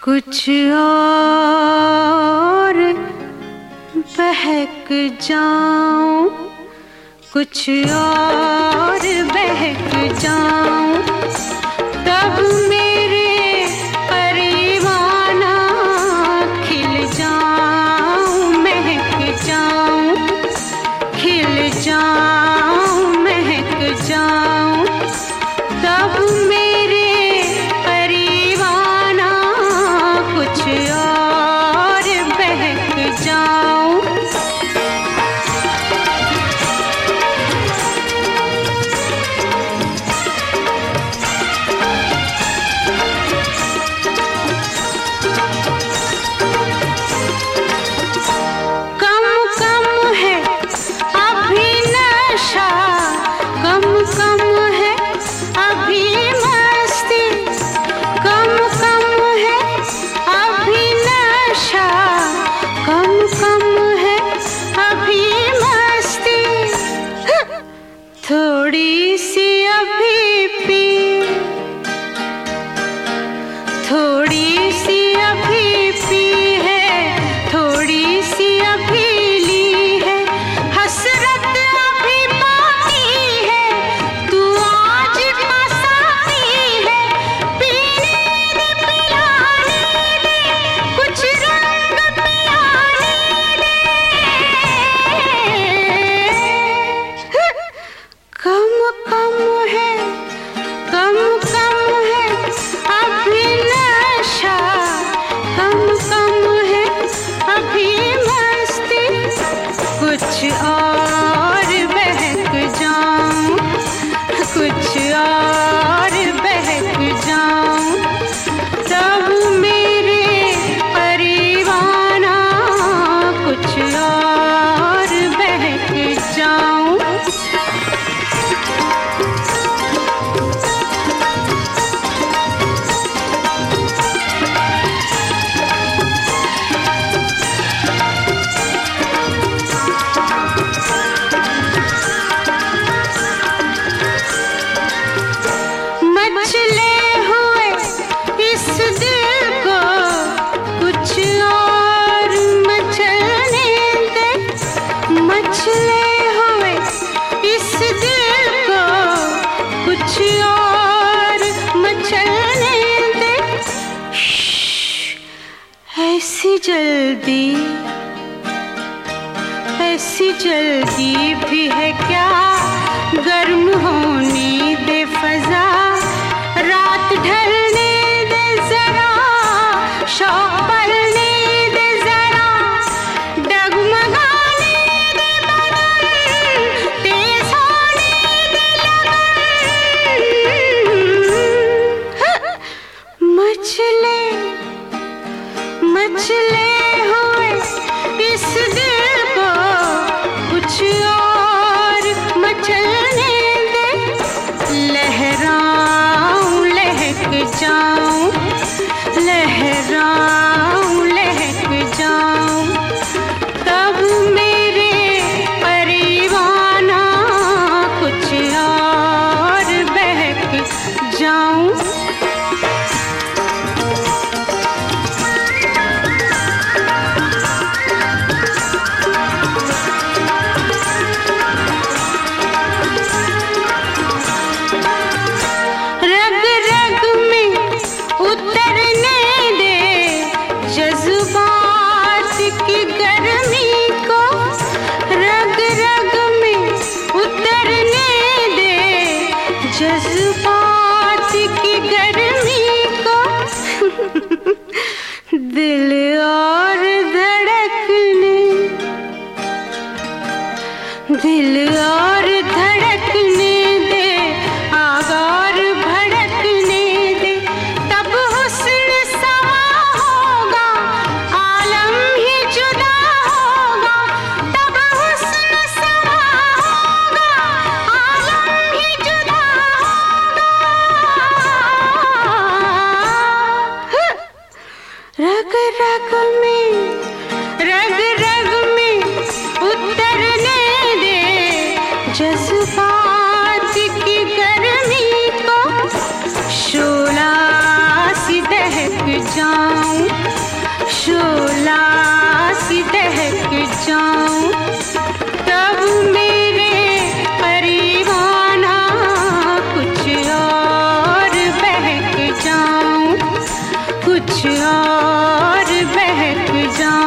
कुछ और बहक जाऊं, कुछ और बहक जाऊं, तब मेरे परवाना खिल जाऊं, महक जाऊं, खिल जाऊं, महक जाऊं, तब मेरे परवाना कुछ और बहक जाऊं। थोड़ी सी अभी पी, थोड़ी सी अभी पी है, थोड़ी सी अभी ली है, हसरत अभी बाकी है, तू आज का साथी है, पीने दे पिलाने दे, कुछ रंग पिलाने दे। कम कम है, कम कम है अभी नशा, कम कम है अभी मस्ती, कुछ और बहक जाऊं, कुछ और बहक जाऊं, तब मेरे परवाना कुछ और बहक जाऊं। मचले हुए इस दिल को कुछ और मचलने दे, मचले हुए इस दिल को कुछ और मचलने दे। ऐसी जल्दी भी है क्या, गर्म होने दे फजा, रात ढलने दे जरा, शौक पलने दे जरा, डगमगाने दे बदन, तेज होने दे लगन। मचले मचले हुए इस दिल को कुछ और मचलने दे, लहराऊं लहक जाऊं, लहराऊं लहक जाऊं, तब मेरे परवाना कुछ और बहक जाऊं। रग रग में उतरने दे जज्बात की गर्मी को, रग रग में उतरने दे जज्बात की गर्मी को। दिल और धड़कने, दिल और धड़कने दे, आग और भड़कने दे, तब हुस्न समा होगा, आलम ही जुदा होगा, तब हुस्न समा होगा, आलम ही जुदा होगा। रग रग में, रग रग में उतरने दे जज्बात की गर्मी को, शोला सी दहक जा जाऊं, शोला सी दहक जाऊं, तब मेरे करीबाना कुछ और बहक जाऊं, कुछ और बहक जाऊं।